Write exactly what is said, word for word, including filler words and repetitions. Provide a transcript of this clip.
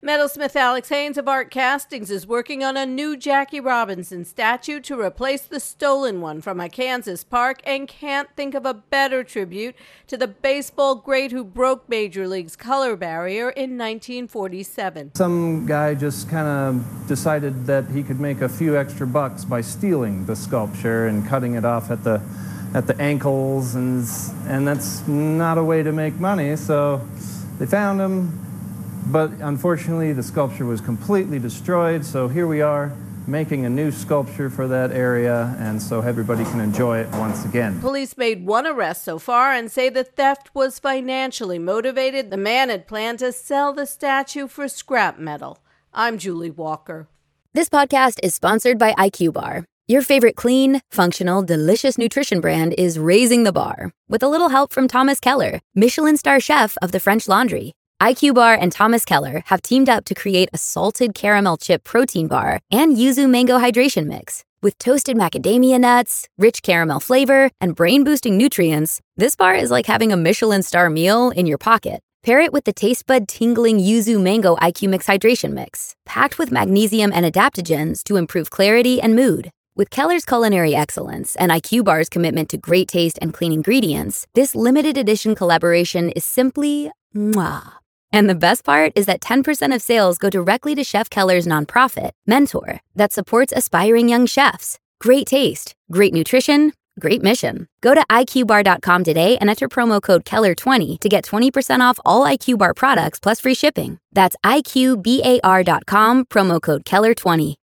Metalsmith Alex Haynes of Art Castings is working on a new Jackie Robinson statue to replace the stolen one from a Kansas park, and can't think of a better tribute to the baseball great who broke Major League's color barrier in nineteen forty-seven. Some guy just kind of decided that he could make a few extra bucks by stealing the sculpture and cutting it off at the at the ankles, and and that's not a way to make money, so they found him. But unfortunately, the sculpture was completely destroyed, so here we are making a new sculpture for that area, and so everybody can enjoy it once again. Police made one arrest so far and say the theft was financially motivated. The man had planned to sell the statue for scrap metal. I'm Julie Walker. This podcast is sponsored by I Q Bar. Your favorite clean, functional, delicious nutrition brand is raising the bar with a little help from Thomas Keller, Michelin star chef of the French Laundry. I Q Bar and Thomas Keller have teamed up to create a salted caramel chip protein bar and yuzu mango hydration mix. With toasted macadamia nuts, rich caramel flavor, and brain-boosting nutrients, this bar is like having a Michelin star meal in your pocket. Pair it with the taste bud-tingling yuzu mango I Q Mix hydration mix, packed with magnesium and adaptogens to improve clarity and mood. With Keller's culinary excellence and I Q Bar's commitment to great taste and clean ingredients, this limited edition collaboration is simply mwah. And the best part is that ten percent of sales go directly to Chef Keller's nonprofit, Mentor, that supports aspiring young chefs. Great taste, great nutrition, great mission. Go to I Q bar dot com today and enter promo code Keller twenty to get twenty percent off all I Q Bar products plus free shipping. That's I Q bar dot com, promo code Keller twenty.